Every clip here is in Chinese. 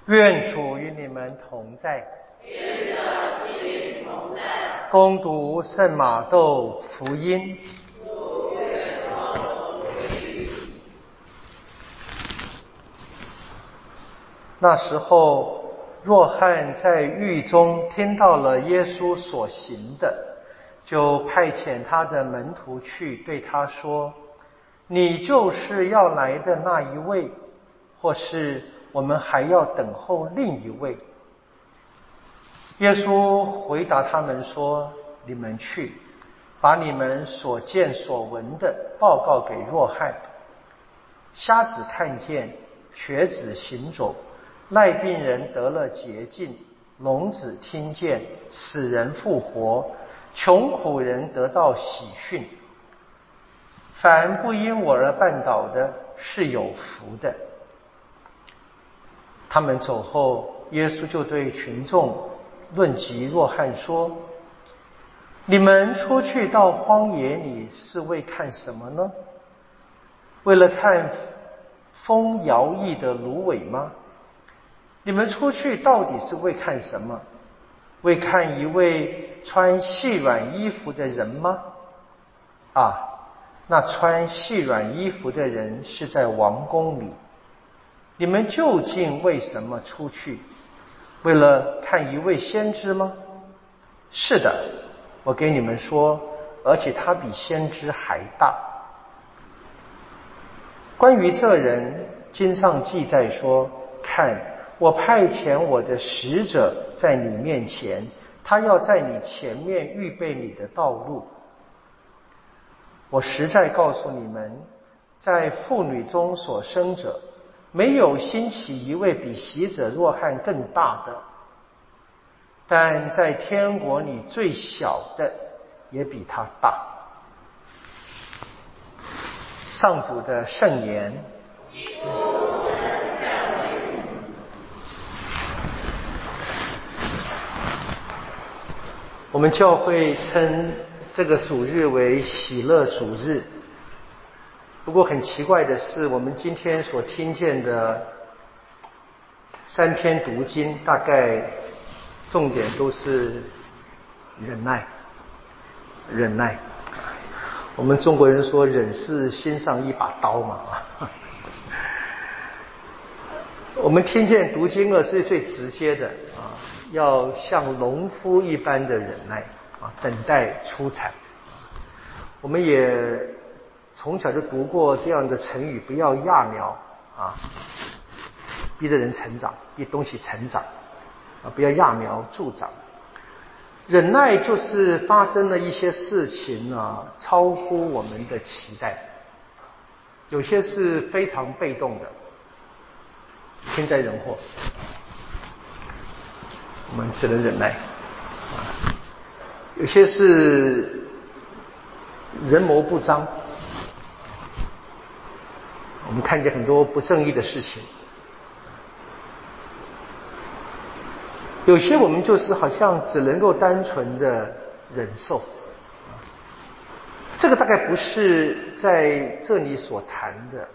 愿主与你们同在。 愿这心灵同在。 恭读圣马窦福音。 主愿光荣归于你。 那时候，若翰在狱中听到了耶稣所行的，就派遣他的门徒去对他说：“你就是要来的那一位，或是我们还要等候另一位？”耶稣回答他们说：“你们去，把你们所见所闻的报告给若翰。瞎子看见，瘸子行走，癩病人得了洁净，聋子听见，死人复活，穷苦人得到喜讯。凡不因我而绊倒的，是有福的。”他们走后，耶稣就对群众论及若翰说：“你们出去到荒野里是为看什么呢？为了看风摇曳的芦苇吗？你们出去到底是为看什么？为看一位穿细软衣服的人吗？那穿细软衣服的人是在王宫里。你们究竟为什么出去？为了看一位先知吗？是的，我给你们说，而且他比先知还大。关于这人，经上记载说：看，我派遣我的使者在你面前，他要在你前面预备你的道路。我实在告诉你们，在妇女中所生者，没有兴起一位比洗者若翰更大的，但在天国里最小的也比他大。上主的圣言。我们教会称这个主日为喜乐主日。不过很奇怪的是，我们今天所听见的3篇读经，大概重点都是忍耐。忍耐，我们中国人说忍是心上一把刀嘛。我们听见读经是最直接的要像农夫一般的忍耐等待出产。我们也从小就读过这样的成语，不要揠苗逼着人成长，逼东西成长不要揠苗助长。忍耐就是发生了一些事情超乎我们的期待，有些是非常被动的，天灾人祸，我们只能忍耐有些是人谋不臧，我们看见很多不正义的事情。有些我们就是好像只能够单纯的忍受，这个大概不是在这里所谈的。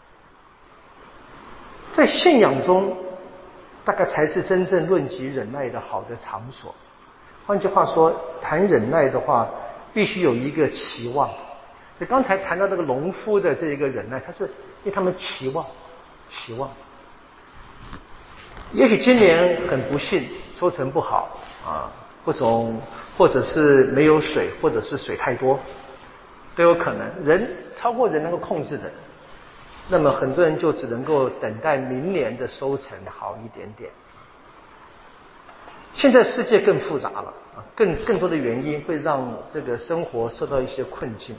在信仰中，大概才是真正论及忍耐的好的场所。换句话说，谈忍耐的话，必须有一个期望。就刚才谈到这个农夫的这一个忍耐，他是因为他们期望。也许今年很不幸，收成不好或者是没有水，或者是水太多，都有可能。人超过人能够控制的，那么很多人就只能够等待明年的收成好一点点。现在世界更复杂了更多的原因会让这个生活受到一些困境。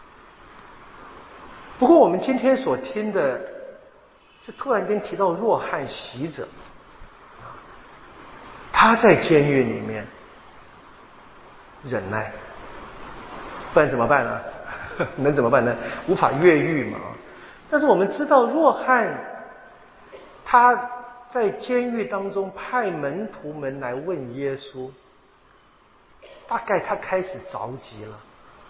不过我们今天所听的是突然间提到若翰洗者，他在监狱里面忍耐，不然怎么办呢？能怎么办呢？无法越狱嘛。但是我们知道若翰他在监狱当中派门徒们来问耶稣，大概他开始着急了。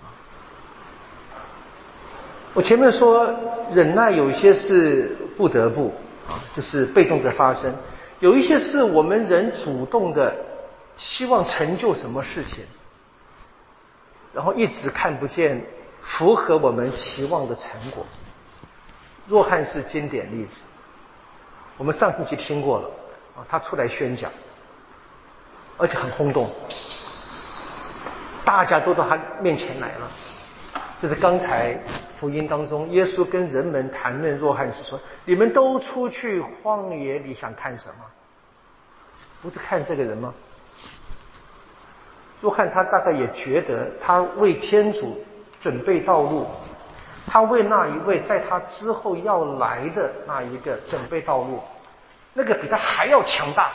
我前面说忍耐有一些是不得不就是被动的发生， 有一些是我们人主动的希望成就什么事情，然后一直看不见符合我们期望的成果。若翰是经典例子，我们上星期听过了他出来宣讲，而且很轰动，大家都到他面前来了。就是刚才福音当中耶稣跟人们谈论若翰时说，你们都出去荒野里想看什么？不是看这个人吗？若翰他大概也觉得他为天主准备道路，他为那一位在他之后要来的那一个准备道路，那个比他还要强大。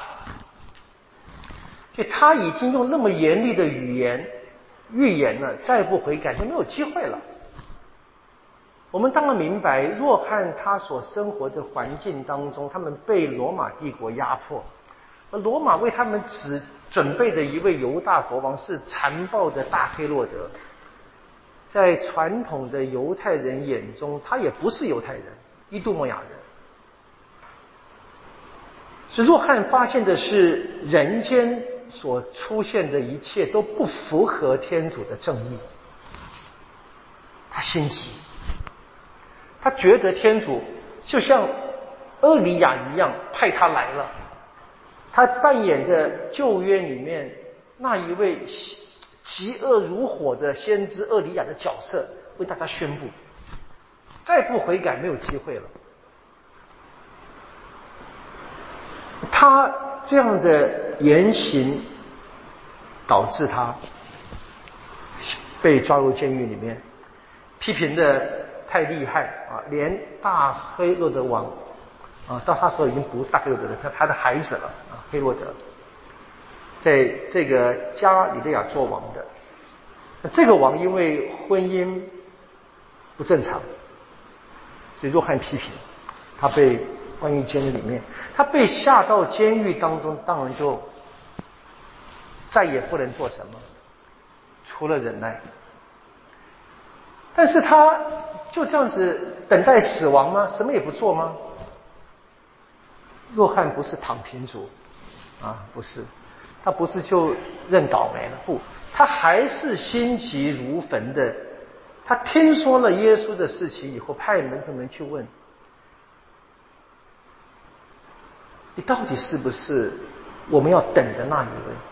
所以他已经用那么严厉的语言预言了，再不悔改就没有机会了。我们当然明白若翰他所生活的环境当中，他们被罗马帝国压迫，而罗马为他们只准备的一位犹大国王是残暴的大黑落德，在传统的犹太人眼中他也不是犹太人，伊杜摩雅人。所以若翰发现的是人间所出现的一切都不符合天主的正义，他心急，他觉得天主就像厄里亚一样派他来了，他扮演着旧约里面那一位嫉恶如火的先知厄里亚的角色，为大家宣布再不悔改没有机会了。他这样的言行导致他被抓入监狱里面，批评的太厉害连大黑落德王到他时候已经不是大黑落德了，他的孩子了黑落德，在这个加里肋亚做王的。这个王因为婚姻不正常，所以若翰批评他，被关于监狱里面，他被下到监狱当中，当然就再也不能做什么，除了忍耐。但是他就这样子等待死亡吗？什么也不做吗？若翰不是躺平族不是，他不是就认倒霉了，不，他还是心急如焚的。他听说了耶稣的事情以后，派门徒们去问，你到底是不是我们要等的那一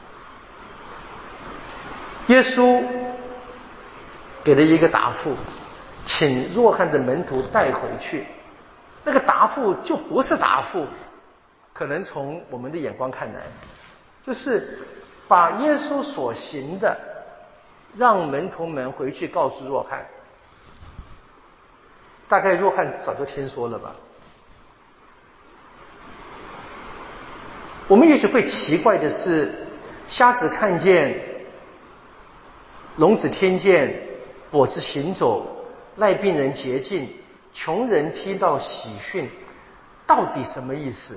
位？耶稣给了一个答复，请若翰的门徒带回去。那个答复就不是答复，可能从我们的眼光看来，就是把耶稣所行的让门徒们回去告诉若翰。大概若翰早就听说了吧。我们也许会奇怪的是，瞎子看见，聋子听见，跛子行走，癩病人洁净，穷人听到喜讯，到底什么意思？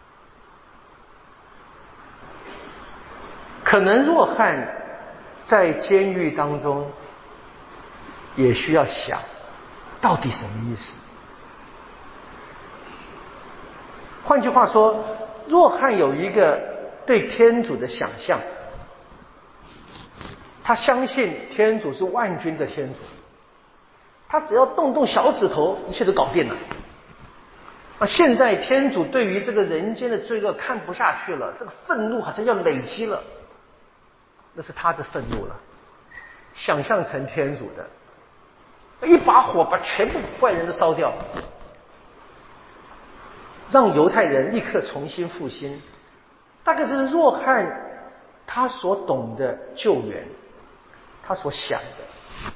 可能若翰在监狱当中也需要想，到底什么意思？换句话说，若翰有一个对天主的想象，他相信天主是万军的天主，他只要动动小指头，一切都搞定了。现在天主对于这个人间的罪恶看不下去了，这个愤怒好像要累积了，那是他的愤怒了，想象成天主的，一把火把全部坏人都烧掉，让犹太人立刻重新复兴。大概这是若翰他所懂的救援，他所想的，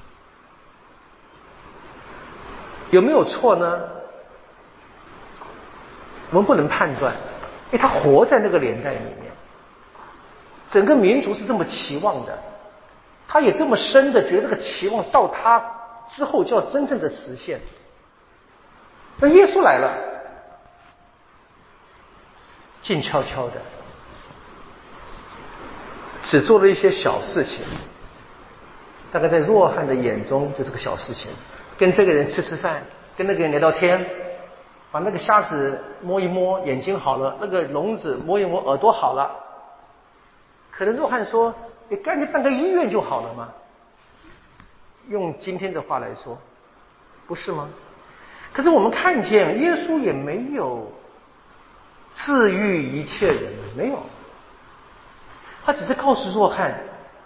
有没有错呢？我们不能判断，因为他活在那个年代里面，整个民族是这么期望的，他也这么深的觉得这个期望到他之后就要真正的实现。那耶稣来了，静悄悄的，只做了一些小事情，大概在若翰的眼中就是个小事情，跟这个人吃吃饭，跟那个人聊聊天， 把那个瞎子摸一摸眼睛好了，那个聋子摸一摸耳朵好了。可能若翰说：“你干脆办个医院就好了嘛。”用今天的话来说，不是吗？可是我们看见耶稣也没有治愈一切人，没有，他只是告诉若翰：“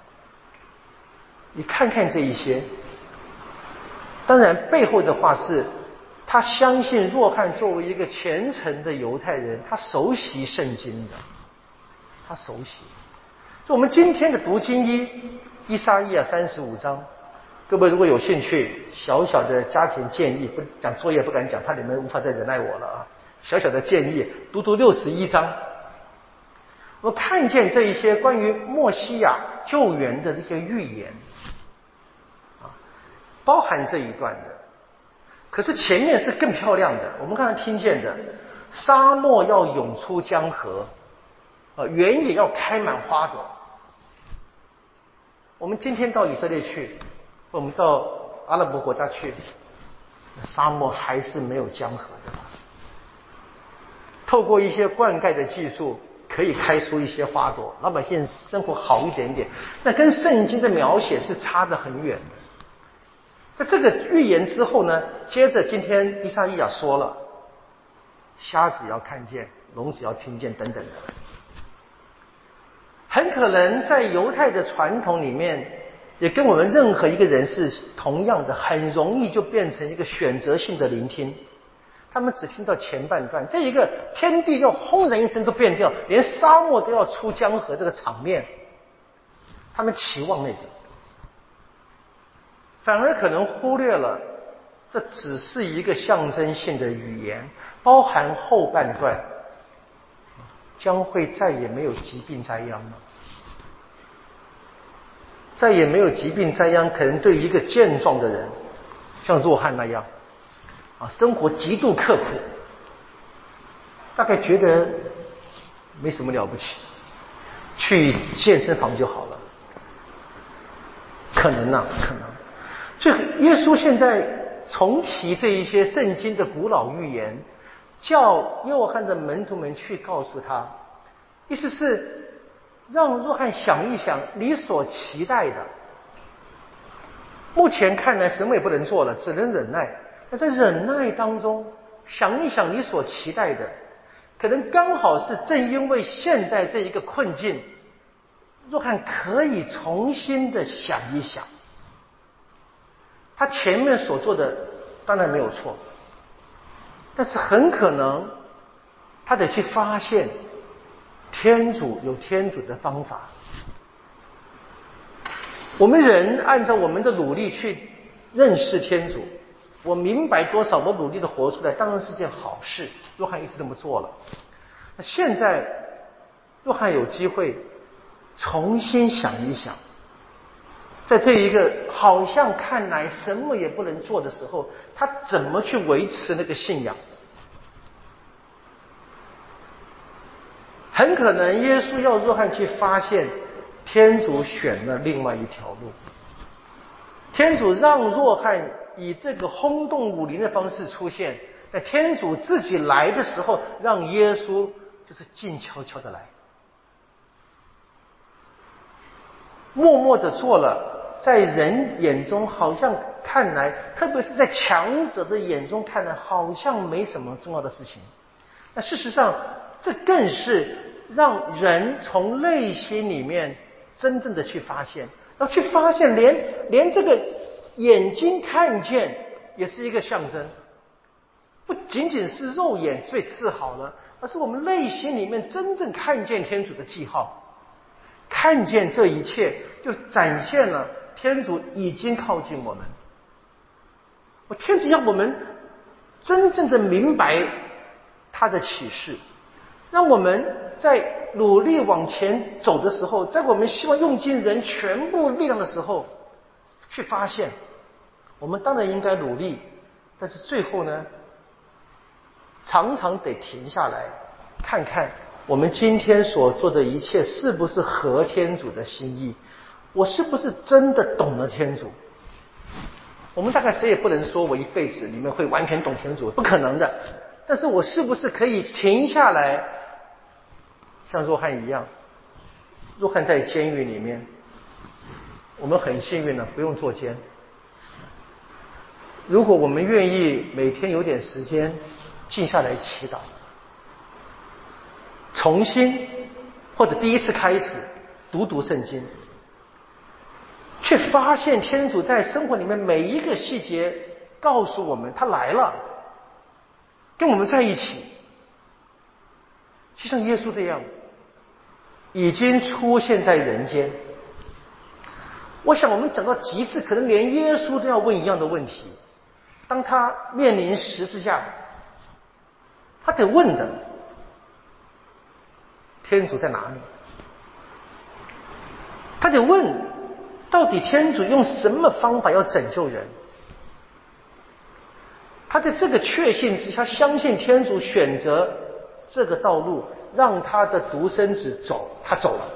你看看这一些。”当然，背后的话是，他相信若翰作为一个虔诚的犹太人，他熟悉圣经的，他熟悉。就我们今天的读经以撒意亚35章，各位如果有兴趣，小小的家庭建议，不讲作业不敢讲，怕你们无法再忍耐我了啊。小小的建议，读61章，我看见这一些关于默西亚救援的这些预言。包含这一段的，可是前面是更漂亮的。我们刚才听见的，沙漠要涌出江河，原野要开满花朵。我们今天到以色列去，我们到阿拉伯国家去，沙漠还是没有江河的。透过一些灌溉的技术，可以开出一些花朵，老百姓生活好一点点。那跟圣经的描写是差得很远的。在这个预言之后呢，接着今天以赛亚说了，瞎子要看见，聋子要听见等等的。很可能在犹太的传统里面，也跟我们任何一个人是同样的，很容易就变成一个选择性的聆听。他们只听到前半段，这一个天地要轰然一声都变掉，连沙漠都要出江河这个场面，他们期望那个。反而可能忽略了，这只是一个象征性的语言，包含后半段，将会再也没有疾病灾殃了。再也没有疾病灾殃，可能对于一个健壮的人，像若翰那样，生活极度刻苦，大概觉得没什么了不起，去健身房就好了。可能啊，可能。所以耶稣现在重提这一些圣经的古老预言，叫约翰的门徒们去告诉他，意思是让若翰想一想你所期待的。目前看来什么也不能做了，只能忍耐。那在忍耐当中，想一想你所期待的，可能刚好是正因为现在这一个困境，若翰可以重新的想一想。他前面所做的当然没有错，但是很可能他得去发现天主有天主的方法。我们人按照我们的努力去认识天主，我明白多少，我努力的活出来，当然是件好事。若翰一直这么做了。那现在若翰有机会重新想一想，在这一个好像看来什么也不能做的时候，他怎么去维持那个信仰？很可能耶稣要若翰去发现，天主选了另外一条路。天主让若翰以这个轰动武林的方式出现，在天主自己来的时候，让耶稣就是静悄悄的来，默默的做了，在人眼中好像看来，特别是在强者的眼中看来，好像没什么重要的事情。那事实上，这更是让人从内心里面真正的去发现，要去发现连这个眼睛看见也是一个象征，不仅仅是肉眼被治好了，而是我们内心里面真正看见天主的记号，看见这一切，就展现了天主已经靠近我们。天主让我们真正的明白他的启示，让我们在努力往前走的时候，在我们希望用尽人全部力量的时候，去发现我们当然应该努力，但是最后呢，常常得停下来看看我们今天所做的一切是不是合天主的心意，我是不是真的懂了天主。我们大概谁也不能说我一辈子里面会完全懂天主，不可能的。 但是我是不是可以停下来，像若翰一样？若翰在监狱里面，我们很幸运的不用坐监。如果我们愿意每天有点时间静下来祈祷，重新或者第一次开始读圣经，却发现天主在生活里面每一个细节告诉我们他来了，跟我们在一起，就像耶稣这样已经出现在人间。我想我们讲到极致，可能连耶稣都要问一样的问题。当他面临十字架，他得问的，天主在哪里？他得问，到底天主用什么方法要拯救人？他在这个确信之下，相信天主选择这个道路，让他的独生子走，他走了。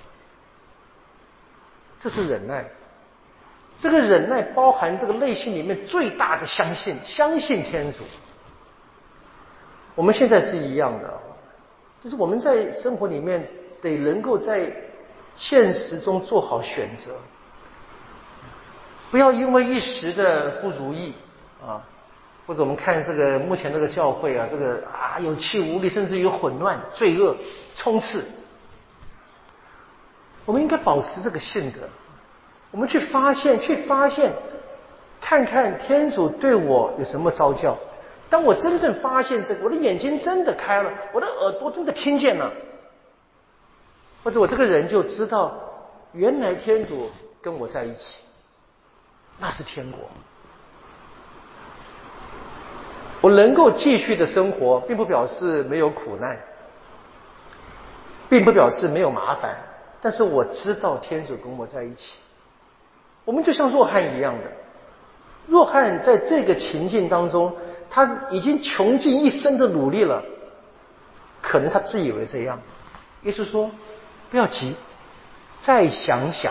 这是忍耐。这个忍耐包含这个内心里面最大的相信，相信天主。我们现在是一样的，就是我们在生活里面得能够在现实中做好选择，不要因为一时的不如意啊，或者我们看这个目前这个教会啊，这个有气无力，甚至于混乱、罪恶冲刺。我们应该保持这个性格，我们去发现，看看天主对我有什么召教。当我真正发现这个，我的眼睛真的开了，我的耳朵真的听见了，或者我这个人就知道，原来天主跟我在一起，那是天国。我能够继续的生活，并不表示没有苦难，并不表示没有麻烦，但是我知道天主跟我在一起。我们就像若翰一样的，若翰在这个情境当中，他已经穷尽一生的努力了，可能他自以为这样。耶稣说不要急，再想想，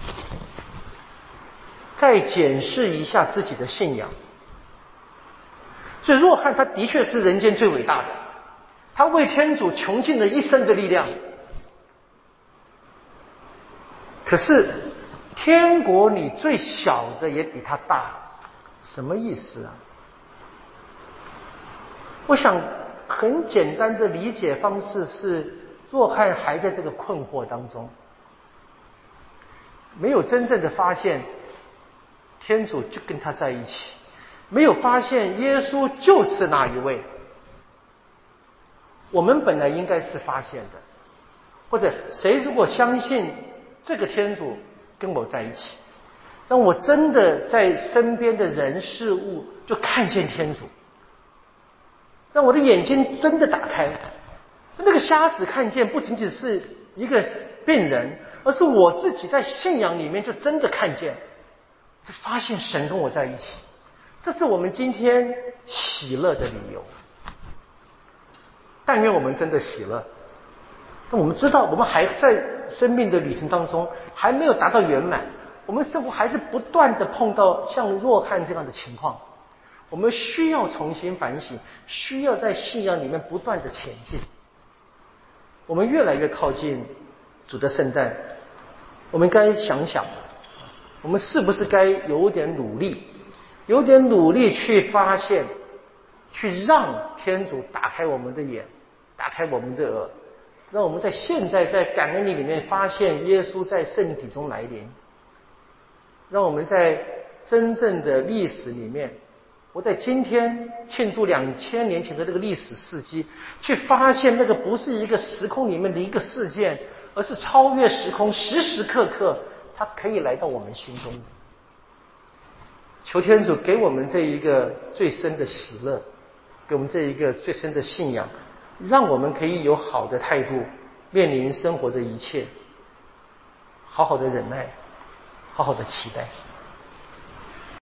再检视一下自己的信仰。所以若翰他的确是人间最伟大的，他为天主穷尽了一生的力量。可是天国里最小的也比他大，什么意思啊？我想很简单的理解方式是，若翰还在这个困惑当中，没有真正的发现天主就跟他在一起，没有发现耶稣就是那一位。我们本来应该是发现的，或者谁如果相信这个天主跟我在一起，让我真的在身边的人事物就看见天主，让我的眼睛真的打开。那个瞎子看见不仅仅是一个病人，而是我自己在信仰里面就真的看见，就发现神跟我在一起。这是我们今天喜乐的理由。但愿我们真的喜乐，但我们知道我们还在生命的旅程当中，还没有达到圆满，我们生活还是不断的碰到像若翰这样的情况，我们需要重新反省，需要在信仰里面不断的前进。我们越来越靠近主的圣诞，我们该想想，我们是不是该有点努力去发现，去让天主打开我们的眼，打开我们的耳，让我们在现在在感恩里面发现耶稣在圣体中来临，让我们在真正的历史里面，我在今天庆祝2000年前的这个历史事迹，去发现那个不是一个时空里面的一个事件，而是超越时空，时时刻刻它可以来到我们心中的。求天主给我们这一个最深的喜乐，给我们这一个最深的信仰，让我们可以有好的态度面临生活的一切，好好的忍耐，好好的期待。